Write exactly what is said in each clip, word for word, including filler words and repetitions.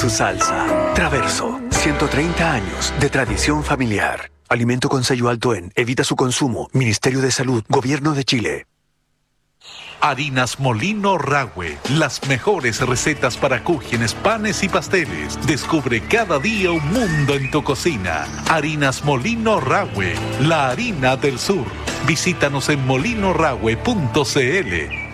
su salsa. Traverso, ciento treinta años de tradición familiar. Alimento con sello alto en Evita su consumo. Ministerio de Salud, Gobierno de Chile. Harinas Molino Rahue, las mejores recetas para cúgenes, panes y pasteles. Descubre cada día un mundo en tu cocina. Harinas Molino Rahue, la harina del sur. Visítanos en molino rahue punto c l.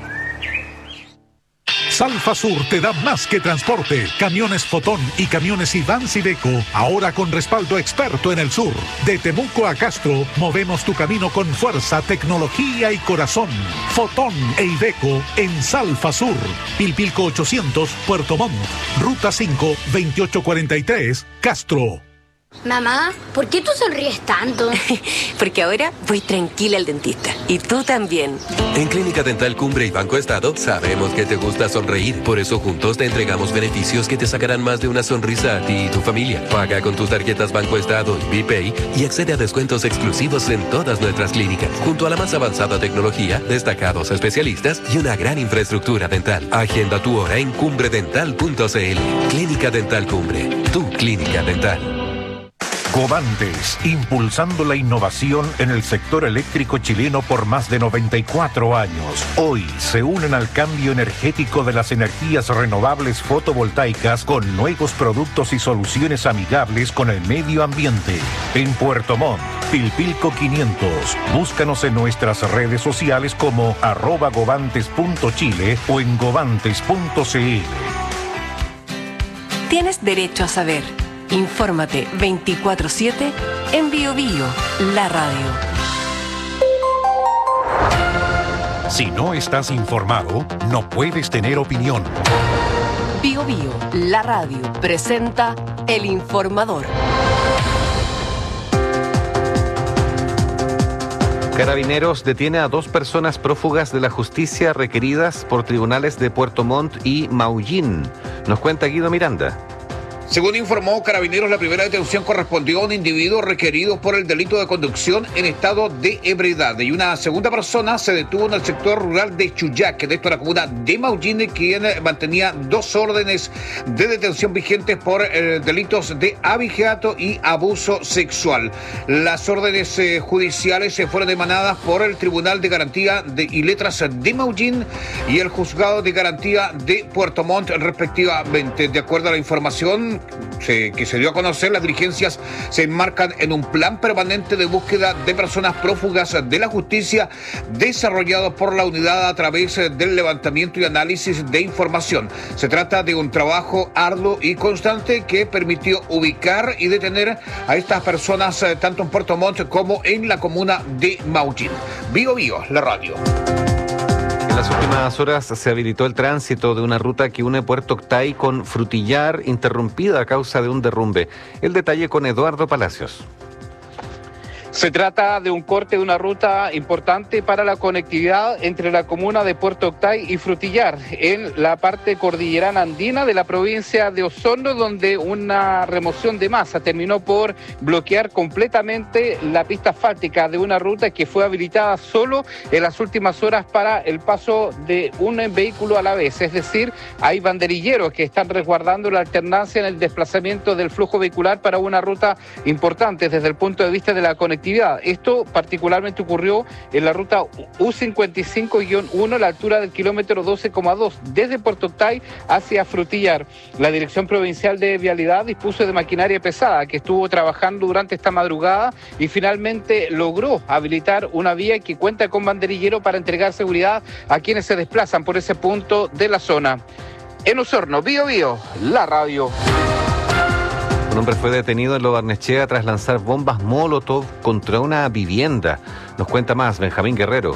Salfa Sur te da más que transporte. Camiones Fotón y camiones Ivans Iveco, ahora con respaldo experto en el sur. De Temuco a Castro, movemos tu camino con fuerza, tecnología y corazón. Fotón e Iveco en Salfa Sur. Pilpilco ochocientos, Puerto Montt. Ruta cinco, veintiocho cuarenta y tres, Castro. Mamá, ¿por qué tú sonríes tanto? Porque ahora voy tranquila al dentista. Y tú también. En Clínica Dental Cumbre y Banco Estado sabemos que te gusta sonreír. Por eso juntos te entregamos beneficios que te sacarán más de una sonrisa a ti y tu familia. Paga con tus tarjetas Banco Estado y BPay y accede a descuentos exclusivos en todas nuestras clínicas. Junto a la más avanzada tecnología, destacados especialistas y una gran infraestructura dental. Agenda tu hora en cumbre dental punto c l. Clínica Dental Cumbre, tu clínica dental. Covantes, impulsando la innovación en el sector eléctrico chileno por más de noventa y cuatro años. Hoy se unen al cambio energético de las energías renovables fotovoltaicas con nuevos productos y soluciones amigables con el medio ambiente. En Puerto Montt, Pilpilco quinientos. Búscanos en nuestras redes sociales como arroba govantes punto chile o en govantes punto c l. Tienes derecho a saber. Infórmate veinticuatro siete en Bio Bio, la radio. Si no estás informado, no puedes tener opinión. Bio Bio, la radio, presenta El Informador. Carabineros detiene a dos personas prófugas de la justicia requeridas por tribunales de Puerto Montt y Maullín. Nos cuenta Guido Miranda. Según informó Carabineros, la primera detención correspondió a un individuo requerido por el delito de conducción en estado de ebriedad y una segunda persona se detuvo en el sector rural de Chuyac, de esto en la comuna de Maullín, quien mantenía dos órdenes de detención vigentes por eh, delitos de abigeato y abuso sexual. Las órdenes eh, judiciales se fueron emanadas por el Tribunal de Garantía de, y Letras de Maullín y el Juzgado de Garantía de Puerto Montt, respectivamente. De acuerdo a la información Se, que se dio a conocer, las diligencias se enmarcan en un plan permanente de búsqueda de personas prófugas de la justicia desarrollado por la unidad a través del levantamiento y análisis de información. Se trata de un trabajo arduo y constante que permitió ubicar y detener a estas personas tanto en Puerto Montt como en la comuna de Maullín. Bio Bio, la radio. En las últimas horas se habilitó el tránsito de una ruta que une Puerto Octay con Frutillar, interrumpida a causa de un derrumbe. El detalle con Eduardo Palacios. Se trata de un corte de una ruta importante para la conectividad entre la comuna de Puerto Octay y Frutillar, en la parte cordillerana andina de la provincia de Osorno, donde una remoción de masa terminó por bloquear completamente la pista asfáltica de una ruta que fue habilitada solo en las últimas horas para el paso de un vehículo a la vez. Es decir, hay banderilleros que están resguardando la alternancia en el desplazamiento del flujo vehicular para una ruta importante desde el punto de vista de la conectividad. Esto particularmente ocurrió en la ruta U cincuenta y cinco guión uno a la altura del kilómetro doce coma dos desde Puerto Octay hacia Frutillar. La Dirección Provincial de Vialidad dispuso de maquinaria pesada que estuvo trabajando durante esta madrugada y finalmente logró habilitar una vía que cuenta con banderillero para entregar seguridad a quienes se desplazan por ese punto de la zona. En Osorno, Bio Bio, la radio. Un hombre fue detenido en Lo Barnechea tras lanzar bombas Molotov contra una vivienda. Nos cuenta más Benjamín Guerrero.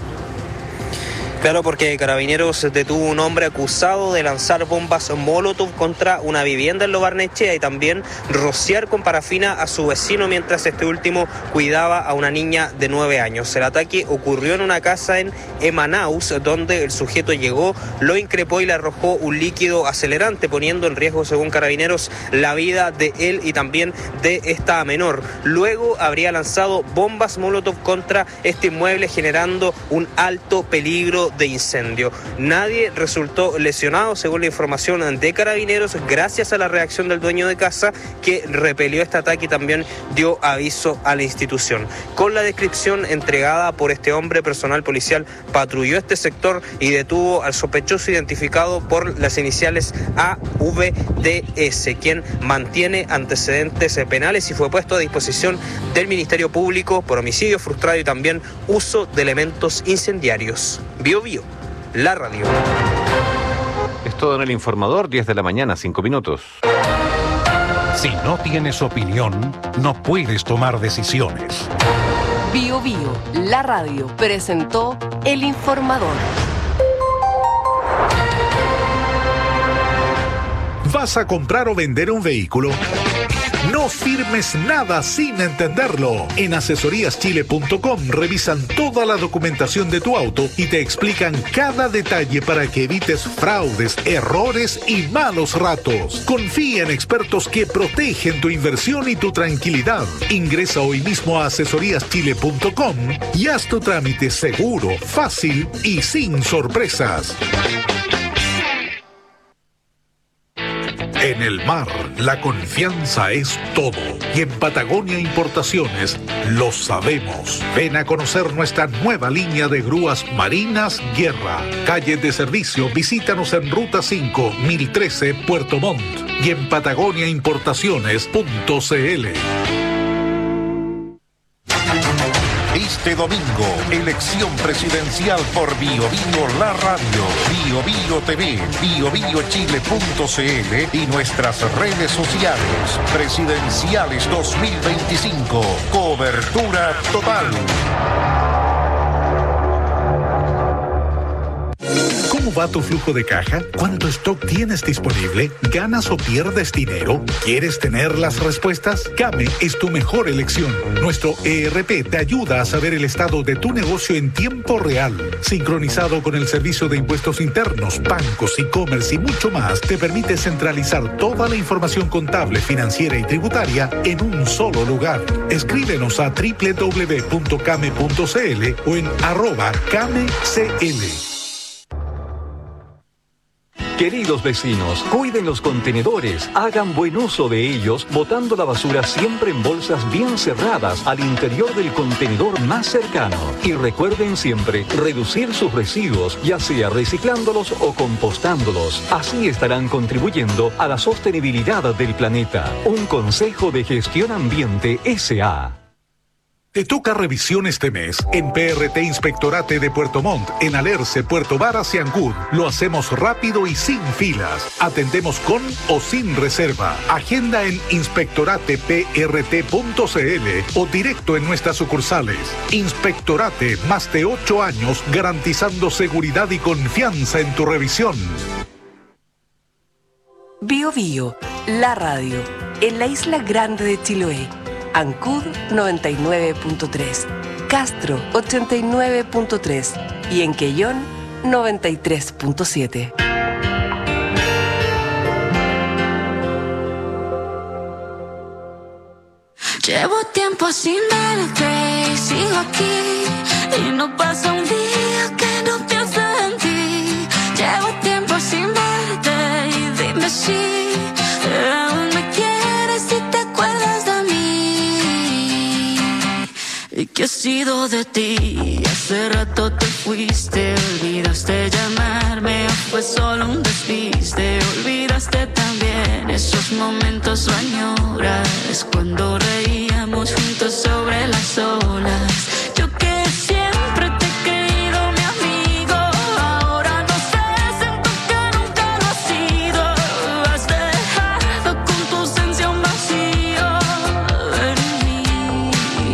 Claro, porque Carabineros detuvo a un hombre acusado de lanzar bombas Molotov contra una vivienda en Lo Barnechea y también rociar con parafina a su vecino mientras este último cuidaba a una niña de nueve años. El ataque ocurrió en una casa en Emanaus, donde el sujeto llegó, lo increpó y le arrojó un líquido acelerante, poniendo en riesgo, según Carabineros, la vida de él y también de esta menor. Luego habría lanzado bombas Molotov contra este inmueble, generando un alto peligro de incendio. Nadie resultó lesionado, según la información de Carabineros, gracias a la reacción del dueño de casa, que repelió este ataque y también dio aviso a la institución. Con la descripción entregada por este hombre, personal policial patrulló este sector y detuvo al sospechoso identificado por las iniciales A V D S, quien mantiene antecedentes penales y fue puesto a disposición del Ministerio Público por homicidio frustrado y también uso de elementos incendiarios. Bio Bio, la radio. Es todo en El Informador, diez de la mañana, cinco minutos. Si no tienes opinión, no puedes tomar decisiones. Bio Bio, la radio, presentó El Informador. ¿Vas a comprar o vender un vehículo? No firmes nada sin entenderlo. En asesorías chile punto com revisan toda la documentación de tu auto y te explican cada detalle para que evites fraudes, errores y malos ratos. Confía en expertos que protegen tu inversión y tu tranquilidad. Ingresa hoy mismo a asesorías chile punto com y haz tu trámite seguro, fácil y sin sorpresas. En el mar, la confianza es todo. Y en Patagonia Importaciones lo sabemos. Ven a conocer nuestra nueva línea de grúas marinas Guerra. Calle de servicio, visítanos en Ruta cinco, mil trece, Puerto Montt. Y en patagonia importaciones punto c l. Este domingo, elección presidencial por Bio Bio La Radio, Bio Bio T V, bio bio chile punto c l y nuestras redes sociales. Presidenciales dos mil veinticinco. Cobertura total. ¿Cómo va tu flujo de caja? ¿Cuánto stock tienes disponible? ¿Ganas o pierdes dinero? ¿Quieres tener las respuestas? Came es tu mejor elección. Nuestro E R P te ayuda a saber el estado de tu negocio en tiempo real. Sincronizado con el servicio de impuestos internos, bancos, e-commerce y mucho más, te permite centralizar toda la información contable, financiera y tributaria en un solo lugar. Escríbenos a doble u doble u doble u punto came punto c l o en arroba camecl. Queridos vecinos, cuiden los contenedores, hagan buen uso de ellos, botando la basura siempre en bolsas bien cerradas al interior del contenedor más cercano. Y recuerden siempre reducir sus residuos, ya sea reciclándolos o compostándolos. Así estarán contribuyendo a la sostenibilidad del planeta. Un consejo de Gestión Ambiente S A Te toca revisión este mes en P R T Inspectorate de Puerto Montt, en Alerce, Puerto Varas y Ancud. Lo hacemos rápido y sin filas. Atendemos con o sin reserva. Agenda en inspectorate p r t punto c l o directo en nuestras sucursales. Inspectorate, más de ocho años garantizando seguridad y confianza en tu revisión. Bio Bio, la radio, en la isla grande de Chiloé. Ancud noventa y nueve punto tres, Castro ochenta y nueve punto tres y en Quellón noventa y tres punto siete. Llevo tiempo sin verte y sigo aquí y no pasa un día que no piense en ti. Llevo tiempo sin verte y dime si aún me quieres y te acuerdas de mí. ¿Y qué ha sido de ti? Hace rato te fuiste, olvidaste llamarme o fue solo un despiste. Olvidaste también esos momentos o añoras cuando reíamos juntos sobre las olas. Yo que siempre te he creído mi amigo, ahora no sé, siento que nunca lo has sido. Has dejado con tu ausencia un vacío en mí.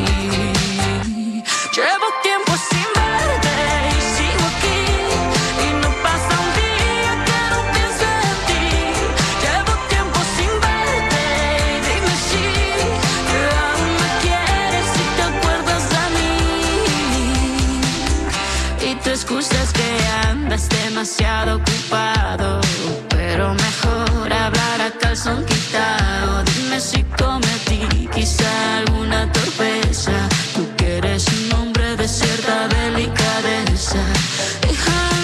Llevo tiempo sin verte y sigo aquí y no pasa un día que no piense en ti. Llevo tiempo sin verte y dime si aún me quieres y te acuerdas de mí. Y te excusas que andas demasiado ocupado, pero mejor hablar a calzón quitado. Dime si cometí quizá alguna torpeza, tú que eres un hombre de cierta delicadeza. Deja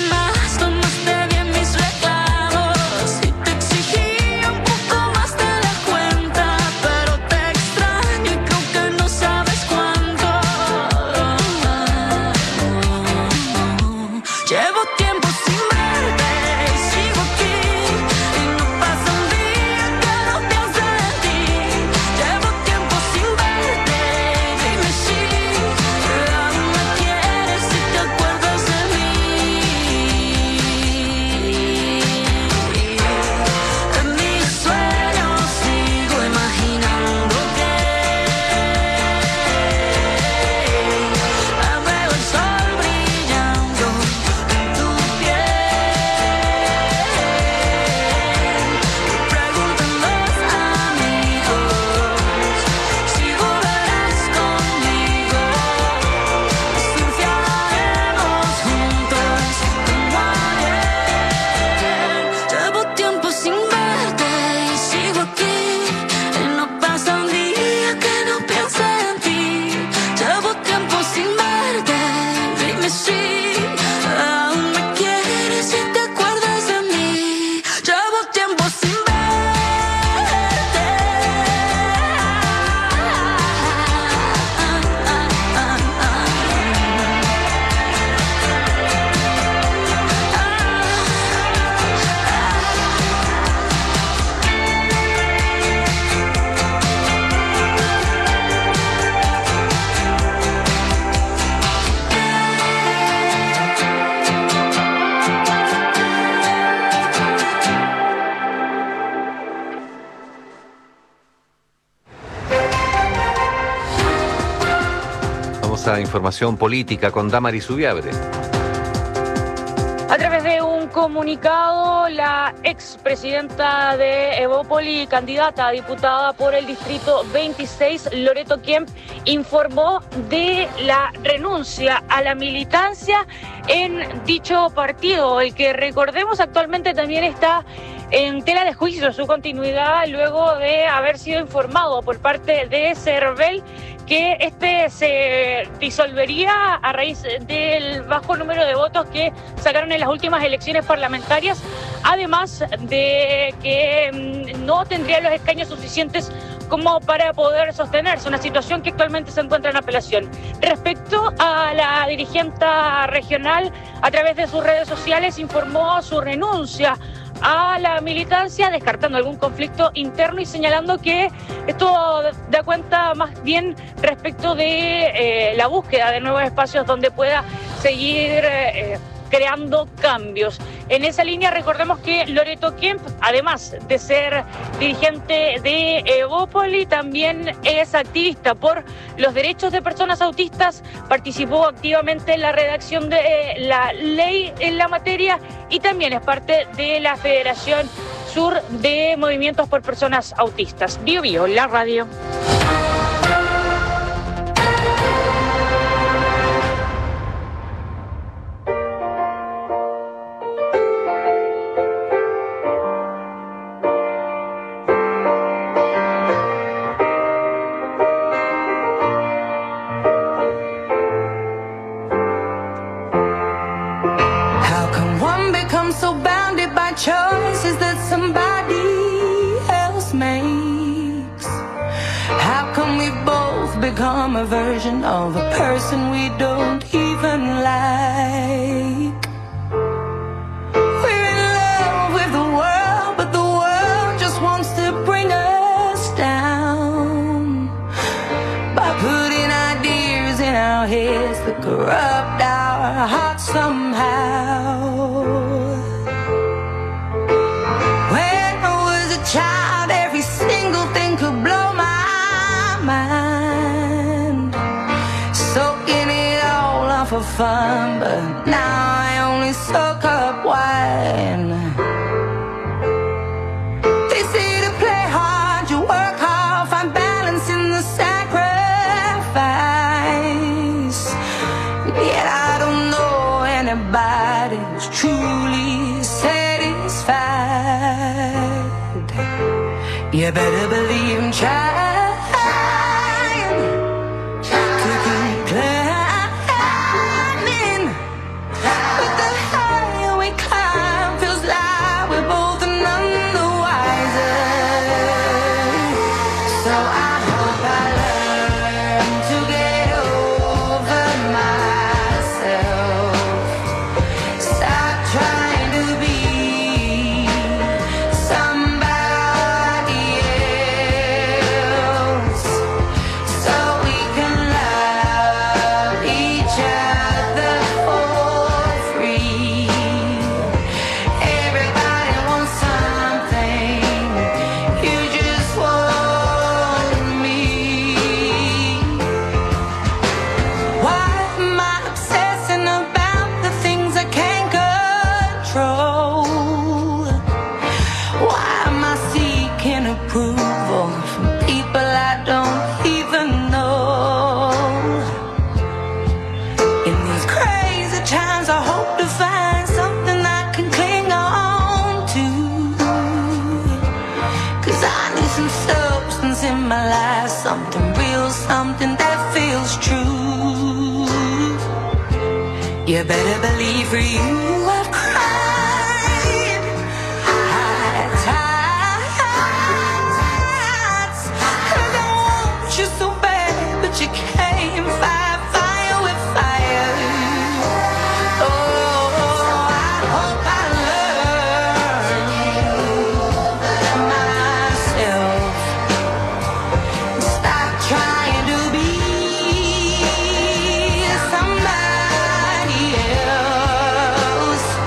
Vamos a información política con Damaris Zubiabre. A través de un comunicado, la expresidenta de Evópoli, candidata a diputada por el distrito veintiséis, Loreto Kemp, informó de la renuncia a la militancia en dicho partido, el que, recordemos, actualmente también está en tela de juicio su continuidad luego de haber sido informado por parte de CERVEL que este se disolvería a raíz del bajo número de votos que sacaron en las últimas elecciones parlamentarias, además de que no tendría los escaños suficientes como para poder sostenerse, una situación que actualmente se encuentra en apelación. Respecto a la dirigente regional, a través de sus redes sociales informó su renuncia a la militancia, descartando algún conflicto interno y señalando que esto da cuenta más bien respecto de eh, la búsqueda de nuevos espacios donde pueda seguir eh, creando cambios. En esa línea, recordemos que Loreto Kemp, además de ser dirigente de Evópoli, también es activista por los derechos de personas autistas, participó activamente en la redacción de la ley en la materia y también es parte de la Federación Sur de Movimientos por Personas Autistas. Bio Bio, la radio. Choices that somebody else makes. How come we both become a version of a person we don't even like? We're in love with the world, but the world just wants to bring us down by putting ideas in our heads that corrupt our hearts somehow. Child, every single thing could blow my mind, soaking it all up for fun, but now I only soak up wine. They say to play hard, you work hard, find balance in the sacrifice, yet I don't know anybody who's truly satisfied. You better believe I'm trying to keep climbing. But the higher we climb, feels like we're both none the wiser. So I hope I learn to get over myself. Stop trying to be something real, something that feels true. You better believe for you I've cried high tides, 'cause I want you so bad, but you can't fight fire with fire. Oh, I hope I learn myself. Trying to be somebody else.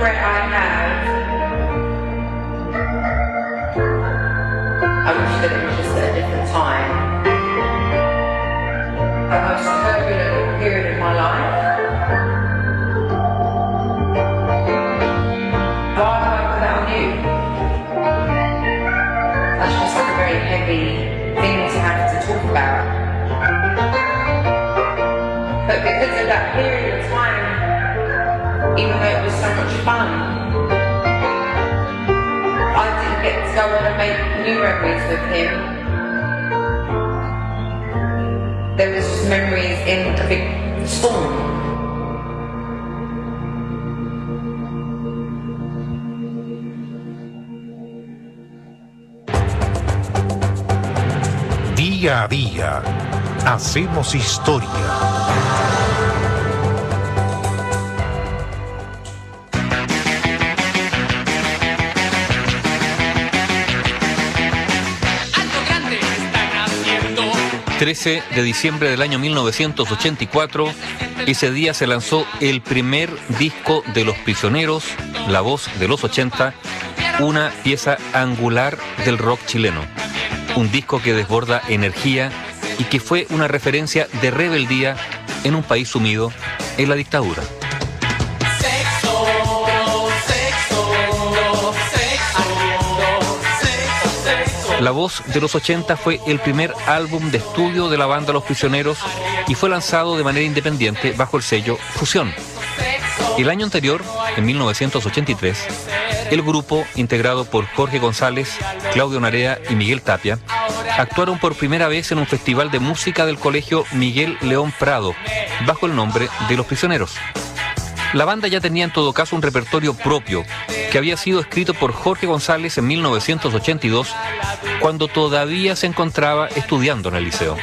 regret I have, I wish that it was just at a different time. A most turbulent period of my life. Why am I without you? That's just like a very heavy thing to have to talk about. But because of that period of time, even though it was so much fun, I didn't get to go on and make new memories with him. There was just memories in a big storm. Día a día, hacemos historia. trece de diciembre del año mil novecientos ochenta y cuatro, ese día se lanzó el primer disco de Los Prisioneros, La Voz de los ochenta, una pieza angular del rock chileno. Un disco que desborda energía y que fue una referencia de rebeldía en un país sumido en la dictadura. La Voz de los ochenta fue el primer álbum de estudio de la banda Los Prisioneros y fue lanzado de manera independiente bajo el sello Fusión. El año anterior, en mil novecientos ochenta y tres, el grupo, integrado por Jorge González, Claudio Narea y Miguel Tapia, actuaron por primera vez en un festival de música del colegio Miguel León Prado, bajo el nombre de Los Prisioneros. La banda ya tenía en todo caso un repertorio propio, que había sido escrito por Jorge González en mil novecientos ochenta y dos, cuando todavía se encontraba estudiando en el liceo.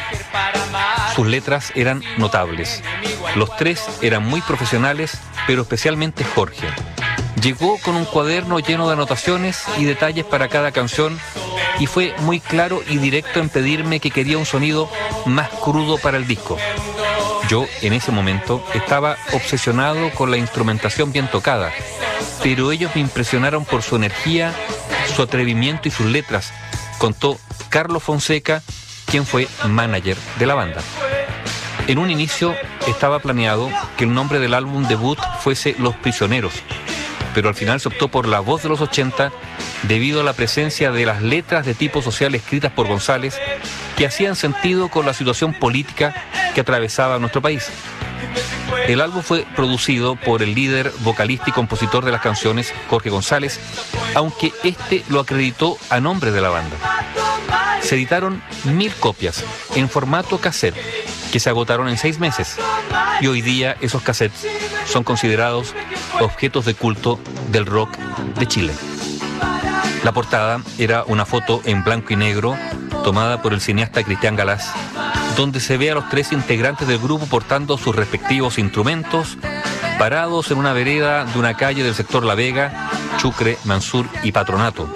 Sus letras eran notables. Los tres eran muy profesionales, pero especialmente Jorge. Llegó con un cuaderno lleno de anotaciones y detalles para cada canción y fue muy claro y directo en pedirme que quería un sonido más crudo para el disco. Yo, en ese momento, estaba obsesionado con la instrumentación bien tocada, pero ellos me impresionaron por su energía, su atrevimiento y sus letras, contó Carlos Fonseca, quien fue manager de la banda. En un inicio estaba planeado que el nombre del álbum debut fuese Los Prisioneros, pero al final se optó por La Voz de los ochenta debido a la presencia de las letras de tipo social escritas por González que hacían sentido con la situación política que atravesaba nuestro país. El álbum fue producido por el líder, vocalista y compositor de las canciones, Jorge González, aunque este lo acreditó a nombre de la banda. Se editaron mil copias en formato cassette, que se agotaron en seis meses, y hoy día esos cassettes son considerados objetos de culto del rock de Chile. La portada era una foto en blanco y negro tomada por el cineasta Cristian Galás, donde se ve a los tres integrantes del grupo portando sus respectivos instrumentos, parados en una vereda de una calle del sector La Vega, Chucre, Mansur y Patronato.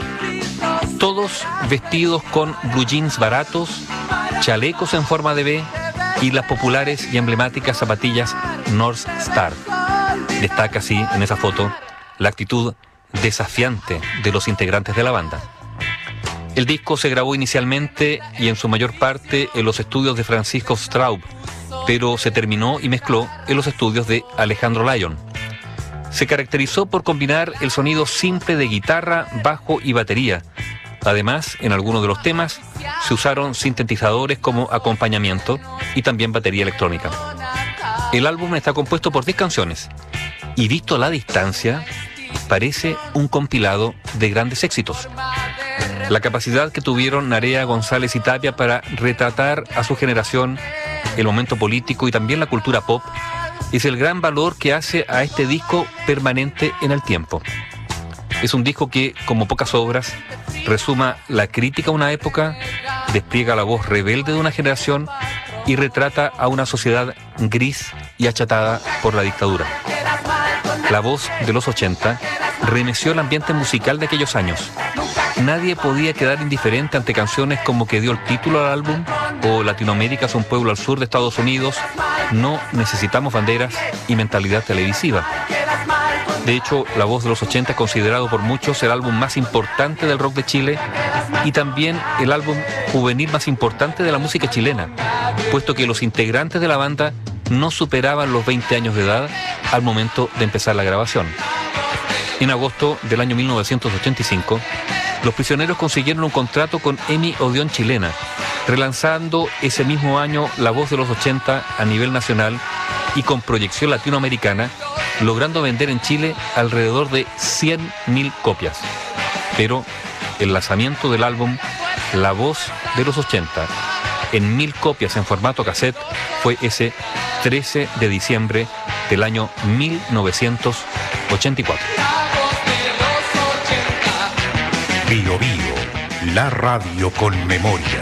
Todos vestidos con blue jeans baratos, chalecos en forma de V y las populares y emblemáticas zapatillas North Star. Destaca así en esa foto la actitud desafiante de los integrantes de la banda. El disco se grabó inicialmente y en su mayor parte en los estudios de Francisco Straub, pero se terminó y mezcló en los estudios de Alejandro Lyon. Se caracterizó por combinar el sonido simple de guitarra, bajo y batería. Además, en algunos de los temas se usaron sintetizadores como acompañamiento y también batería electrónica. El álbum está compuesto por diez canciones y, visto a la distancia, parece un compilado de grandes éxitos. La capacidad que tuvieron Narea, González y Tapia para retratar a su generación, el momento político y también la cultura pop, es el gran valor que hace a este disco permanente en el tiempo. Es un disco que, como pocas obras, resuma la crítica a una época, despliega la voz rebelde de una generación y retrata a una sociedad gris y achatada por la dictadura. La Voz de los ochenta remeció el ambiente musical de aquellos años. Nadie podía quedar indiferente ante canciones como que dio el título al álbum o Latinoamérica es un pueblo al sur de Estados Unidos, No necesitamos banderas y Mentalidad televisiva. De hecho, La Voz de los ochenta es considerado por muchos el álbum más importante del rock de Chile y también el álbum juvenil más importante de la música chilena, puesto que los integrantes de la banda no superaban los veinte años de edad al momento de empezar la grabación. En agosto del año mil novecientos ochenta y cinco, Los Prisioneros consiguieron un contrato con EMI Odeón Chilena, relanzando ese mismo año La Voz de los ochenta a nivel nacional y con proyección latinoamericana, logrando vender en Chile alrededor de cien mil copias. Pero el lanzamiento del álbum La Voz de los ochenta en mil copias en formato cassette fue ese trece de diciembre del año mil novecientos ochenta y cuatro. Bio Bio, la radio con memoria.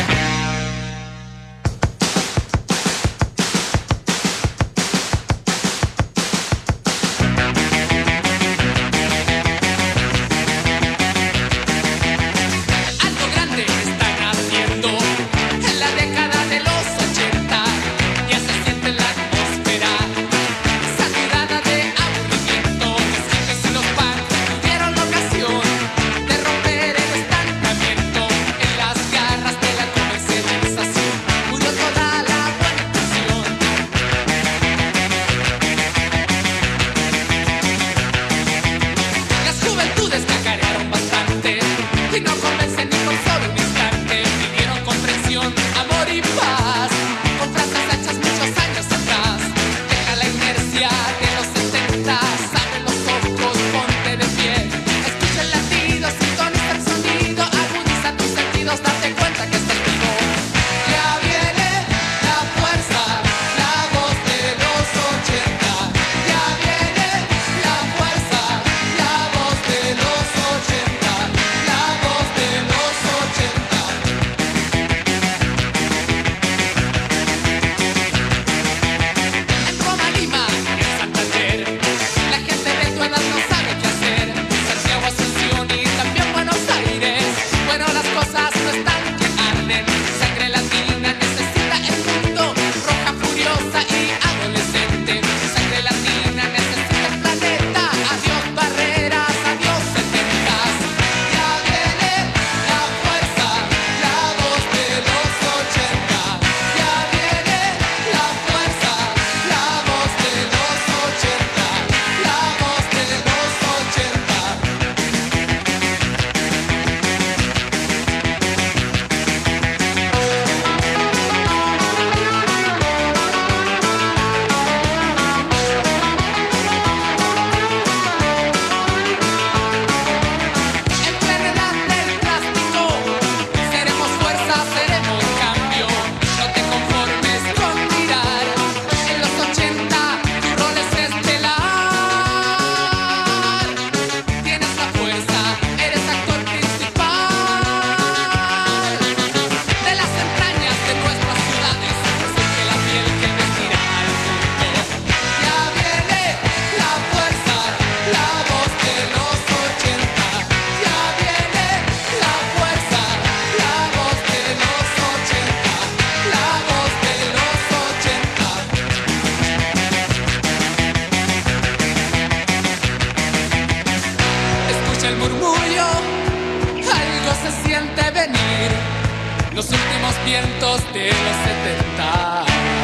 Los últimos vientos de los setentas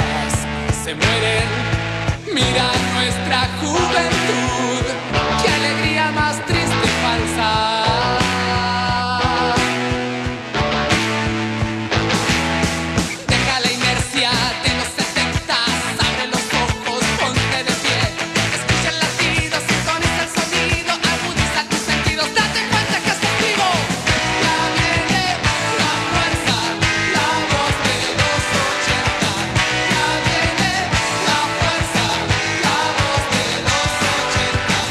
se mueren. Mira nuestra juventud, qué alegría más triste y falsa. Deja la inercia de los setentas, abre los ojos, ponte de pie. Escucha el latido, sintoniza el sonido, agudiza tus sentidos, date cuenta que estás vivo. Ya viene la fuerza, la voz de los ochenta. Ya viene la fuerza, la voz de los ochenta.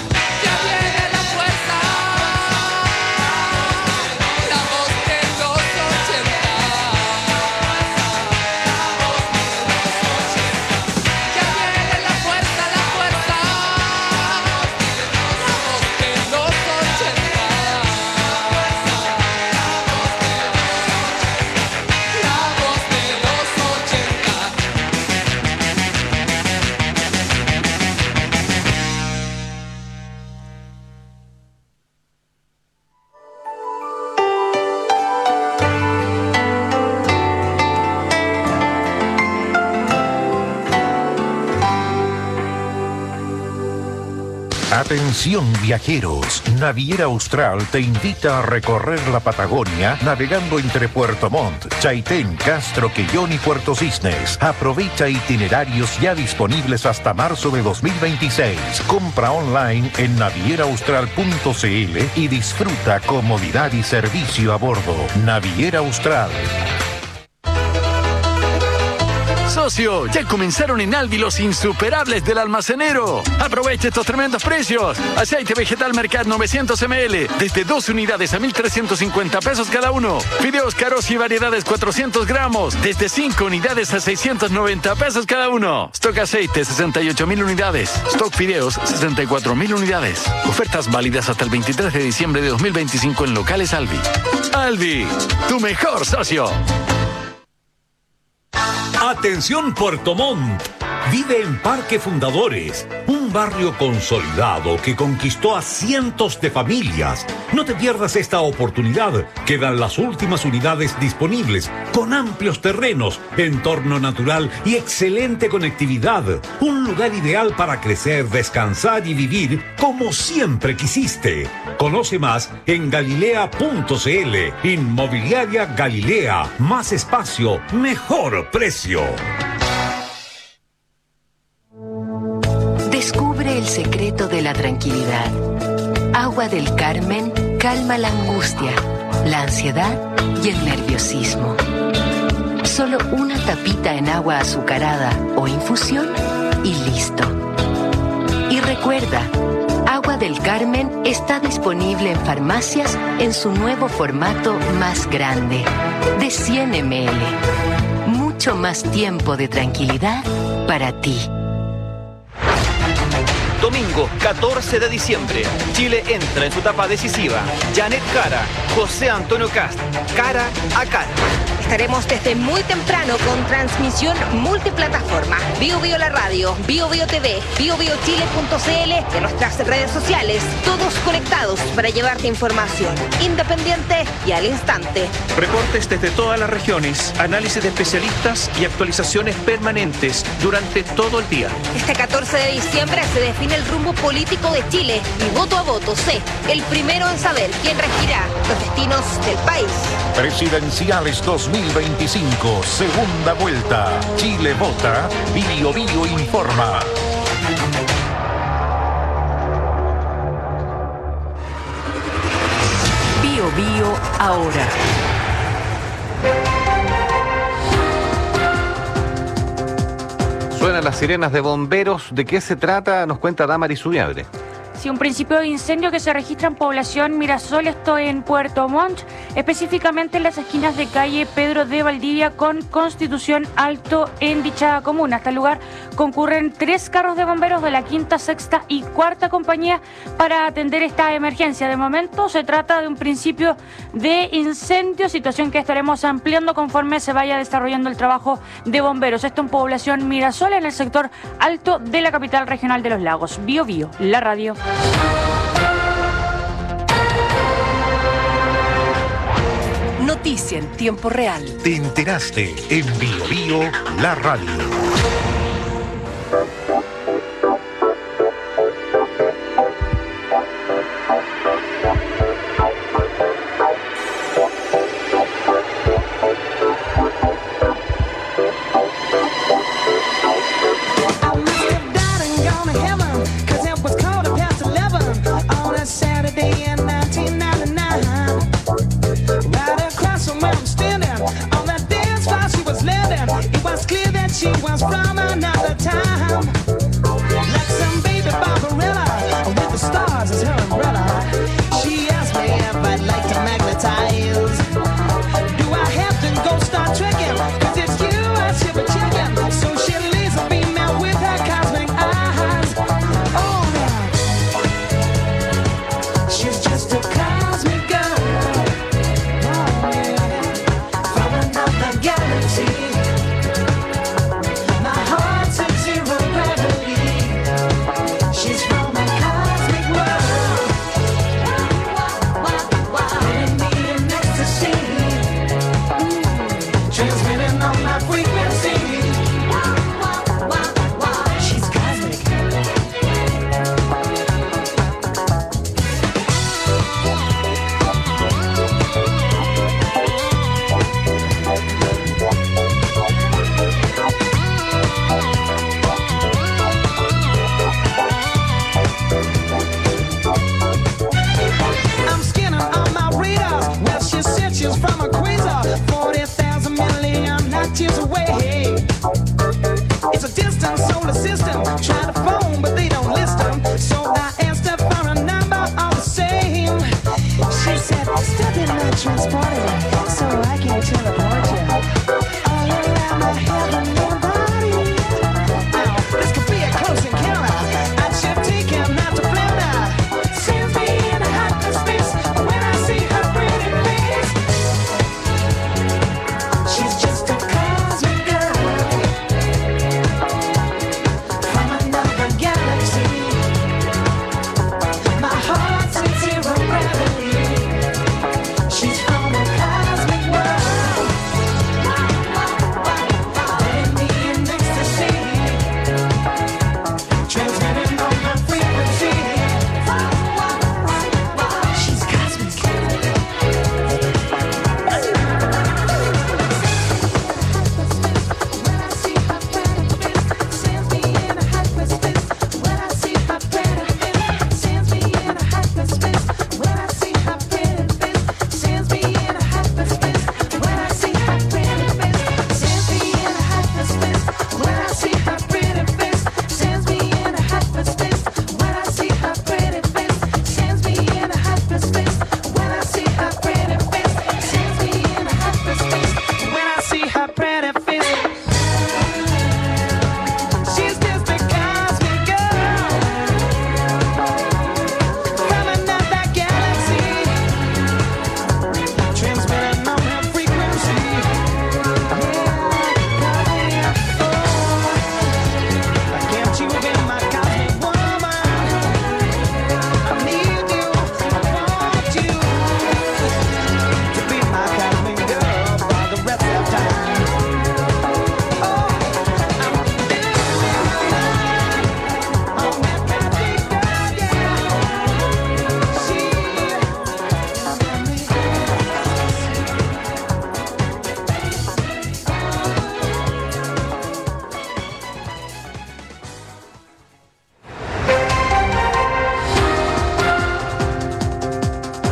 Atención viajeros, Naviera Austral te invita a recorrer la Patagonia navegando entre Puerto Montt, Chaitén, Castro, Quellón y Puerto Cisnes. Aprovecha itinerarios ya disponibles hasta marzo de dos mil veintiséis. Compra online en naviera austral punto c l y disfruta comodidad y servicio a bordo. Naviera Austral. Socio, ya comenzaron en Aldi los insuperables del almacenero. Aprovecha estos tremendos precios. Aceite vegetal Mercat novecientos mililitros desde dos unidades a mil trescientos cincuenta pesos cada uno. Fideos Caros y variedades cuatrocientos gramos desde cinco unidades a seiscientos noventa pesos cada uno. Stock aceite sesenta y ocho mil unidades. Stock fideos sesenta y cuatro mil unidades. Ofertas válidas hasta el veintitrés de diciembre de dos mil veinticinco en locales Aldi. Aldi, tu mejor socio. Atención Puerto Montt. Vive en Parque Fundadores, un barrio consolidado que conquistó a cientos de familias. No te pierdas esta oportunidad. Quedan las últimas unidades disponibles, con amplios terrenos, entorno natural y excelente conectividad. Un lugar ideal para crecer, descansar y vivir como siempre quisiste. Conoce más en galilea punto c l. Inmobiliaria Galilea. Más espacio, mejor precio. Descubre el secreto de la tranquilidad. Agua del Carmen calma la angustia, la ansiedad y el nerviosismo. Solo una tapita en agua azucarada o infusión y listo. Y recuerda, Agua del Carmen está disponible en farmacias en su nuevo formato más grande, de cien mililitros. Mucho más tiempo de tranquilidad para ti. Domingo, catorce de diciembre, Chile entra en su etapa decisiva. Janet Jara, José Antonio Cast, cara a cara. Estaremos desde muy temprano con transmisión multiplataforma. Bio Bio la radio, Bio Bio T V, bio bio chile punto c l y nuestras redes sociales. Todos conectados para llevarte información independiente y al instante. Reportes desde todas las regiones, análisis de especialistas y actualizaciones permanentes durante todo el día. Este catorce de diciembre se define el rumbo político de Chile y voto a voto sé, el primero en saber quién regirá los destinos del país. Presidenciales dos mil veinticinco, segunda vuelta. Chile vota, Bio Bio informa. Bio Bio ahora. Suenan las sirenas de bomberos. ¿De qué se trata? Nos cuenta Damaris Zubiabre. Sí, un principio de incendio que se registra en población Mirasol, esto en Puerto Montt, específicamente en las esquinas de calle Pedro de Valdivia con Constitución Alto en dicha comuna. Hasta el lugar concurren tres carros de bomberos de la quinta, sexta y cuarta compañía para atender esta emergencia. De momento se trata de un principio de incendio, situación que estaremos ampliando conforme se vaya desarrollando el trabajo de bomberos. Esto en población Mirasol, en el sector alto de la capital regional de los lagos. Bio Bio, la radio. Noticia en tiempo real. Te enteraste en Bio Bio, la radio. She was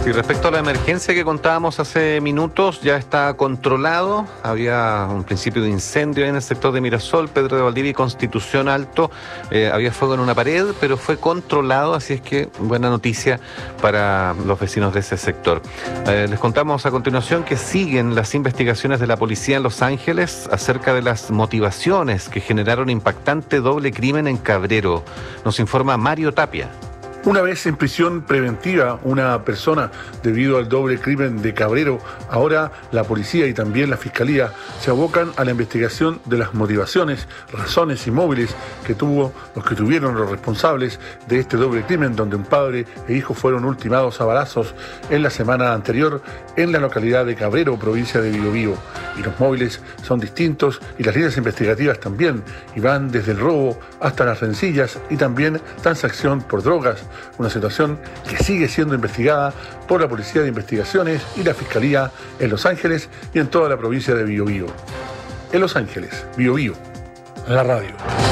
Y respecto a la emergencia que contábamos hace minutos, ya está controlado. Había un principio de incendio en el sector de Mirasol, Pedro de Valdivia y Constitución Alto. Eh, había fuego en una pared, pero fue controlado, así es que buena noticia para los vecinos de ese sector. Eh, les contamos a continuación que siguen las investigaciones de la policía en Los Ángeles acerca de las motivaciones que generaron impactante doble crimen en Cabrero. Nos informa Mario Tapia. Una vez en prisión preventiva una persona debido al doble crimen de Cabrero, ahora la policía y también la fiscalía se abocan a la investigación de las motivaciones, razones y móviles que tuvo los que tuvieron los responsables de este doble crimen, donde un padre e hijo fueron ultimados a balazos en la semana anterior en la localidad de Cabrero, provincia de Biobío. Y los móviles son distintos y las líneas investigativas también, y van desde el robo hasta las rencillas y también transacción por drogas. Una situación que sigue siendo investigada por la Policía de Investigaciones y la Fiscalía en Los Ángeles y en toda la provincia de Biobío. En Los Ángeles, Biobío, la radio.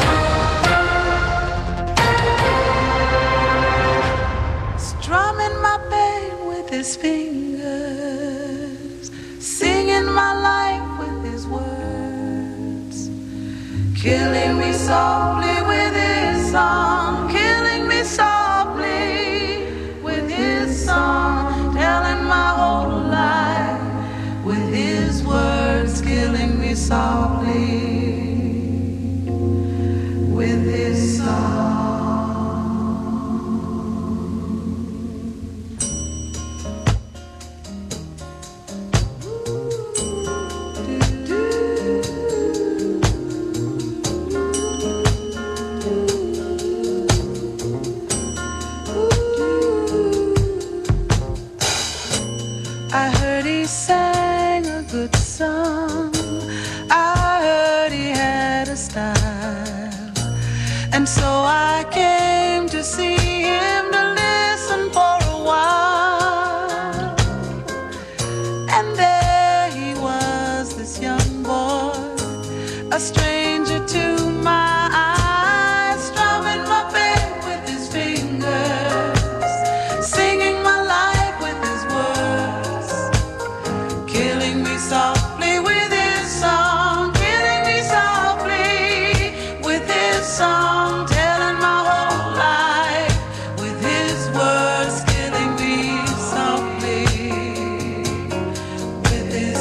Strumming my pain with his fingers, singing my life with his words, killing me softly with his song, killing me softly with his song, telling my whole life with his words, killing me softly with his song. I heard he sang a good song, I heard he had a style, and so I came to see him to listen for a while. And there he was, this young boy, a stranger to my eyes, strumming my pain with his fingers, singing my life with his words, killing me softly with his song, killing me softly with his song, telling my whole life with his words, killing me softly with his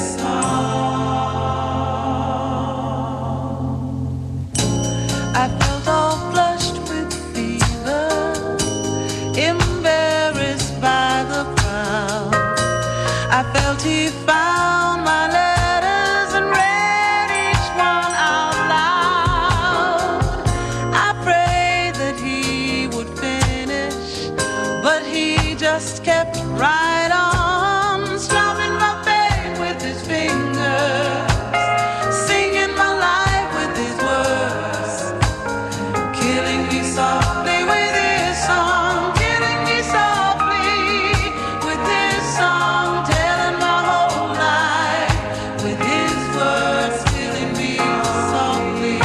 song. I felt all flushed with fever, embarrassed by the crowd. I felt he found my letters and read each one out loud. I prayed that he would finish, but he just kept right on, strumming my pain with his fingers, singing my life with his words, killing me softly with his song, killing me softly with his song, telling my whole life with his words, killing me softly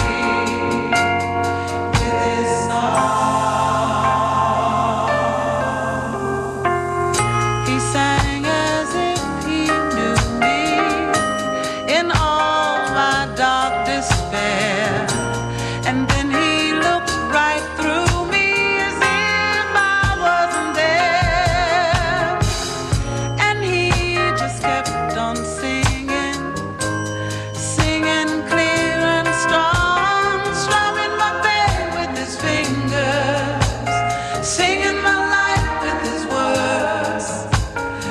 with his song. He sang as if he knew me in all my dark despair, and then he looked right through me as if I wasn't there, and he just kept on singing, singing clear and strong, strumming my pain with his fingers, singing my life with his words,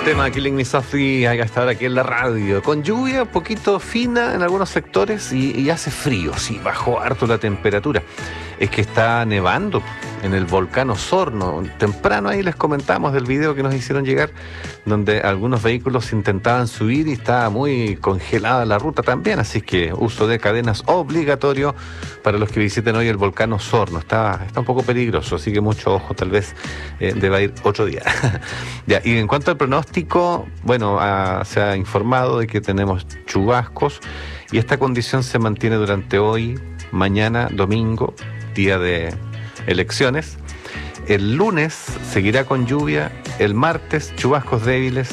tema Killing Me Softly hay que estar aquí en la radio. Con lluvia un poquito fina en algunos sectores y, y hace frío, sí, bajó harto la temperatura. Es que está nevando en el volcán Osorno. Temprano ahí les comentamos del video que nos hicieron llegar, donde algunos vehículos intentaban subir y estaba muy congelada la ruta también, así que uso de cadenas obligatorio para los que visiten hoy el volcán Osorno. Está, está un poco peligroso, así que mucho ojo, tal vez eh, deba ir otro día. Ya, y en cuanto al pronóstico, bueno, ah, se ha informado de que tenemos chubascos y esta condición se mantiene durante hoy, mañana, domingo, día de elecciones. El lunes seguirá con lluvia, el martes chubascos débiles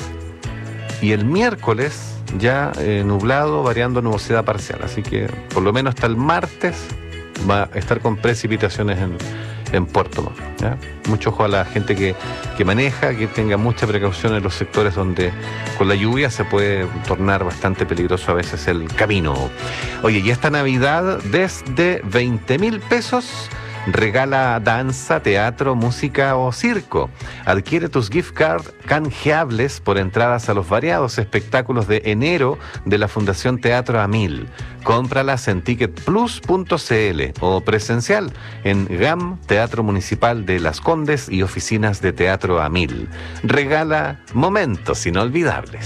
y el miércoles ya eh, nublado, variando nubosidad parcial. Así que por lo menos hasta el martes va a estar con precipitaciones en, en Puerto Montt, ¿ya? Mucho ojo a la gente que, que maneja, que tenga mucha precaución en los sectores donde con la lluvia se puede tornar bastante peligroso a veces el camino. Oye, y esta Navidad desde veinte mil pesos regala danza, teatro, música o circo. Adquiere tus gift card canjeables por entradas a los variados espectáculos de enero de la Fundación Teatro a Mil. Cómpralas en ticket plus punto c l o presencial en G A M, Teatro Municipal de Las Condes y oficinas de Teatro a Mil. Regala momentos inolvidables.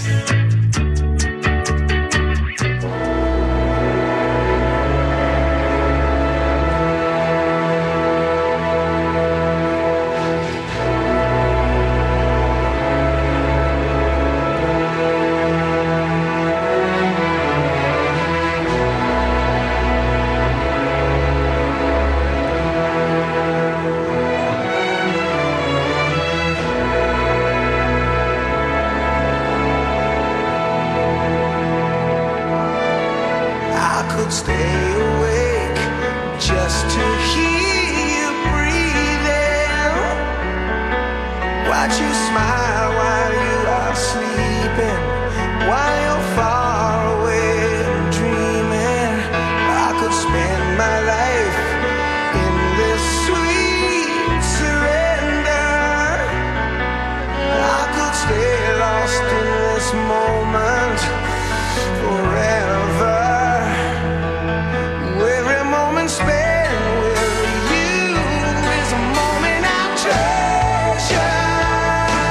Spend with you is a moment I'll treasure.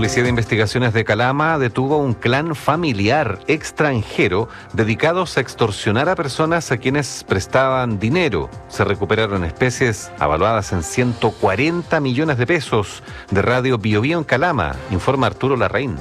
Policía de Investigaciones de Calama detuvo un clan familiar extranjero dedicados a extorsionar a personas a quienes prestaban dinero. Se recuperaron especies avaluadas en ciento cuarenta millones de pesos. De Radio Bio Bio en Calama, informa Arturo Larraín.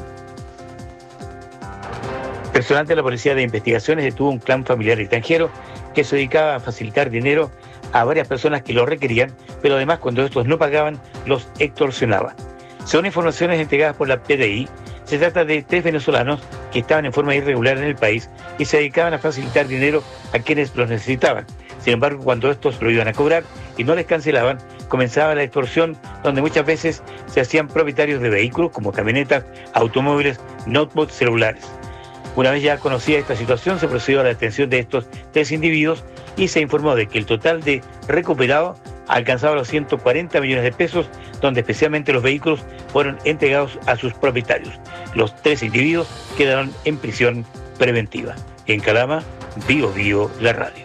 Personal de la Policía de Investigaciones detuvo un clan familiar extranjero que se dedicaba a facilitar dinero a varias personas que lo requerían, pero además cuando estos no pagaban, los extorsionaban. Según informaciones entregadas por la P D I, se trata de tres venezolanos que estaban en forma irregular en el país y se dedicaban a facilitar dinero a quienes los necesitaban. Sin embargo, cuando estos lo iban a cobrar y no les cancelaban, comenzaba la extorsión, donde muchas veces se hacían propietarios de vehículos como camionetas, automóviles, notebooks, celulares. Una vez ya conocida esta situación, se procedió a la detención de estos tres individuos y se informó de que el total de recuperado alcanzaba los ciento cuarenta millones de pesos, donde especialmente los vehículos fueron entregados a sus propietarios. Los tres individuos quedaron en prisión preventiva. En Calama, Bio Bio, la radio.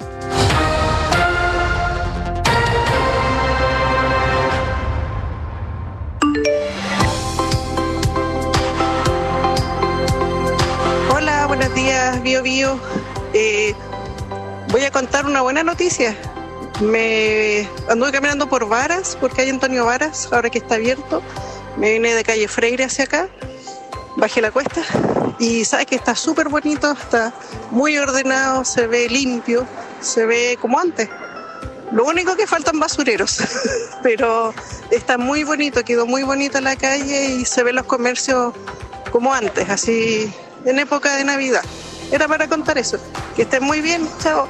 Hola, buenos días, Bio Bio. Eh, voy a contar una buena noticia. Me anduve caminando por Varas, por calle Antonio Varas, ahora que está abierto. Me vine de calle Freire hacia acá, bajé la cuesta y sabes que está súper bonito, está muy ordenado, se ve limpio, se ve como antes. Lo único que faltan basureros, pero está muy bonito, quedó muy bonita la calle y se ven los comercios como antes, así en época de Navidad. Era para contar eso. Que estén muy bien, chao.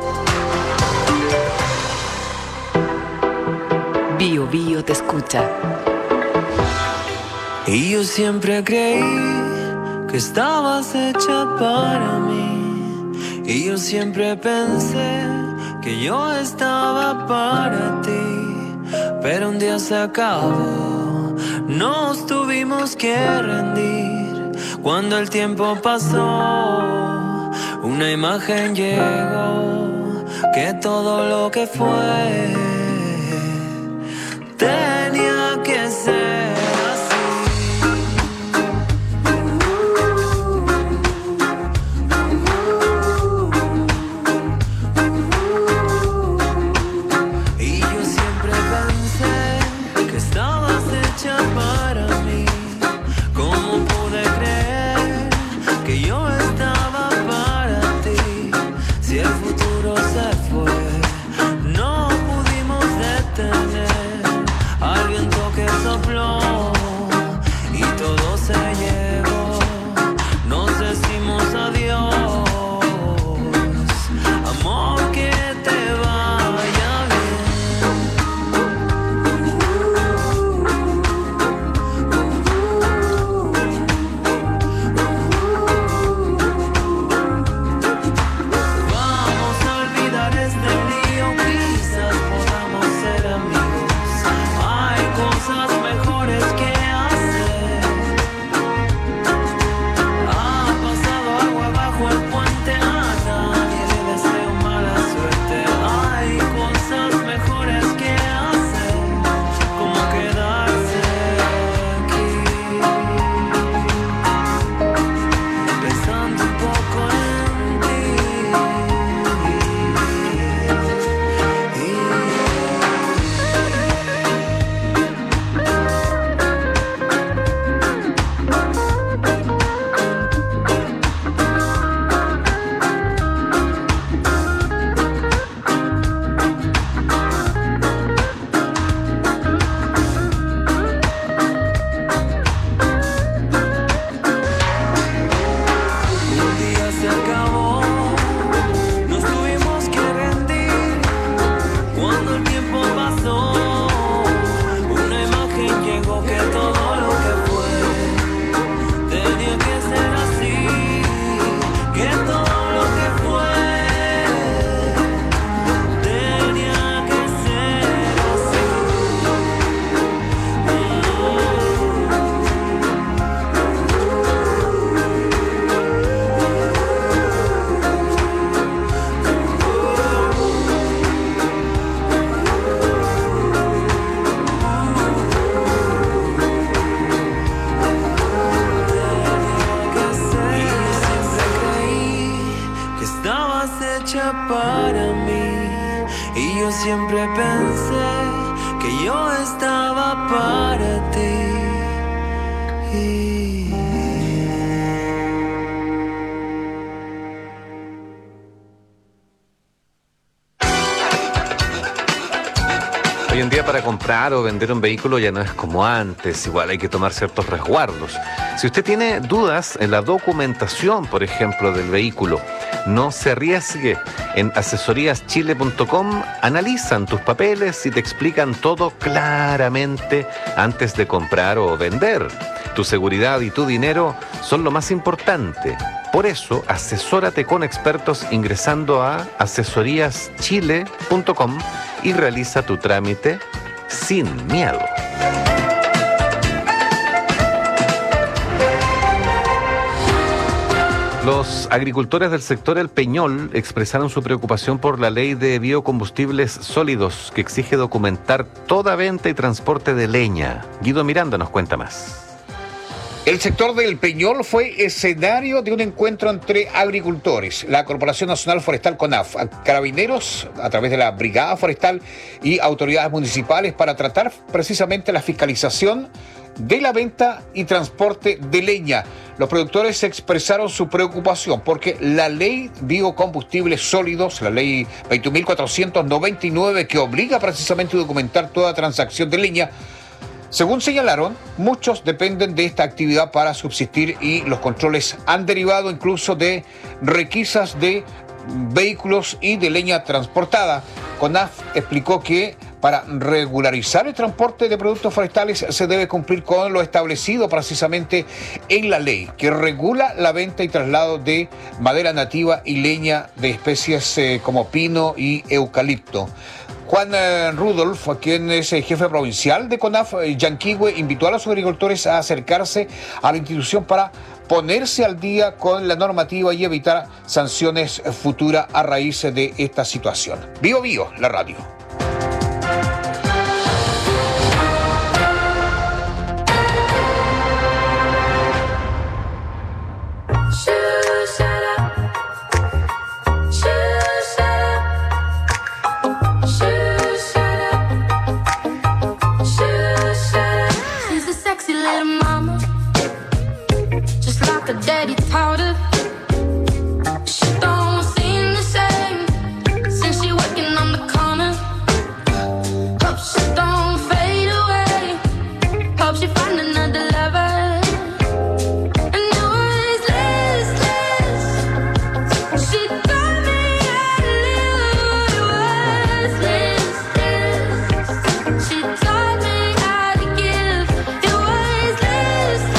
Bio Bio te escucha. Y yo siempre creí que estabas hecha para mí. Y yo siempre pensé que yo estaba para ti. Pero un día se acabó, nos tuvimos que rendir. Cuando el tiempo pasó, una imagen llegó, que todo lo que fue tenía que ser así. Y yo siempre pensé que estabas hecha para mí. ¿Cómo pude creer que yo estaba para ti? Si el futuro se fue, no pudimos detener al viento que sopló y todo se llevó. Nos decimos adiós, amor, que te vaya bien. siempre pensé que yo estaba para ti. Y... Hoy en día para comprar o vender un vehículo ya no es como antes, igual hay que tomar ciertos resguardos. Si usted tiene dudas en la documentación, por ejemplo, del vehículo, no se arriesgue. En asesorías chile punto com analizan tus papeles y te explican todo claramente antes de comprar o vender. Tu seguridad y tu dinero son lo más importante. Por eso, asesórate con expertos ingresando a asesorías chile punto com y realiza tu trámite sin miedo. Los agricultores del sector El Peñol expresaron su preocupación por la ley de biocombustibles sólidos que exige documentar toda venta y transporte de leña. Guido Miranda nos cuenta más. El sector del Peñol fue escenario de un encuentro entre agricultores, la Corporación Nacional Forestal CONAF, Carabineros a través de la Brigada Forestal y autoridades municipales para tratar precisamente la fiscalización de la venta y transporte de leña. Los productores expresaron su preocupación porque la ley biocombustibles sólidos, la ley veintiún mil cuatrocientos noventa y nueve, que obliga precisamente a documentar toda transacción de leña, según señalaron, muchos dependen de esta actividad para subsistir y los controles han derivado incluso de requisas de vehículos y de leña transportada. CONAF explicó que para regularizar el transporte de productos forestales se debe cumplir con lo establecido precisamente en la ley, que regula la venta y traslado de madera nativa y leña de especies eh, como pino y eucalipto. Juan eh, Rudolf, quien es el jefe provincial de CONAF, eh, Yanquihue, invitó a los agricultores a acercarse a la institución para ponerse al día con la normativa y evitar sanciones futuras a raíz de esta situación. Bio Bio, la radio. Daddy powder. She don't seem the same since she working on the corner. Hope she don't fade away. Hope she find another lover. And always listless. She taught me how to live. It was listless. She taught me how to give. It was listless.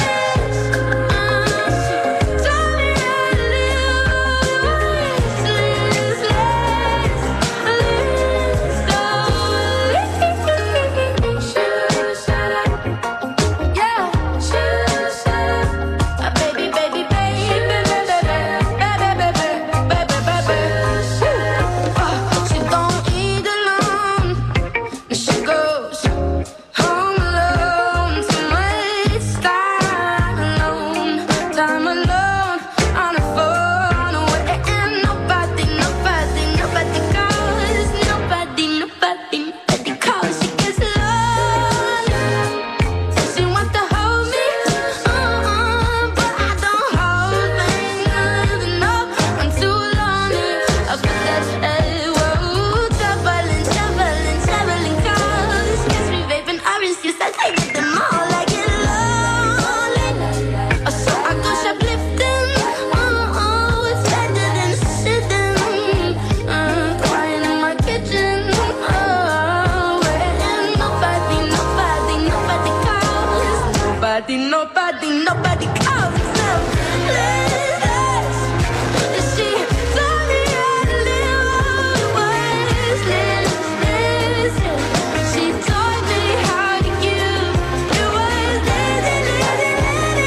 Nobody, nobody, nobody calls herself listless. She taught me how to live. It was listless. She taught me how to give. It was listless.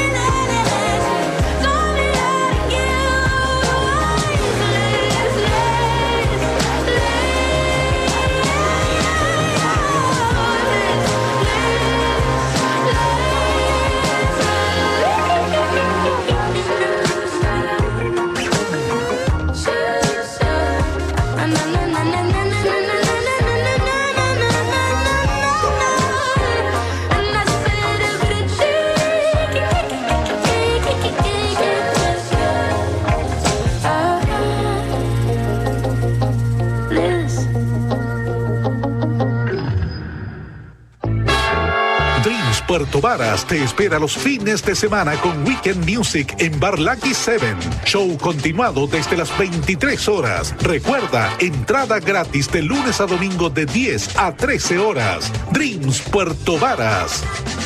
Taught me how to give. It was listless. Puerto Varas te espera los fines de semana con Weekend Music en Bar Lucky Seven. Show continuado desde las veintitrés horas. Recuerda, entrada gratis de lunes a domingo de diez a trece horas. Dreams Puerto Varas.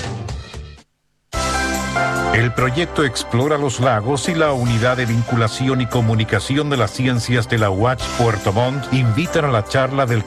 El proyecto Explora los Lagos y la Unidad de Vinculación y Comunicación de las Ciencias de la U A C H Puerto Montt invitan a la charla del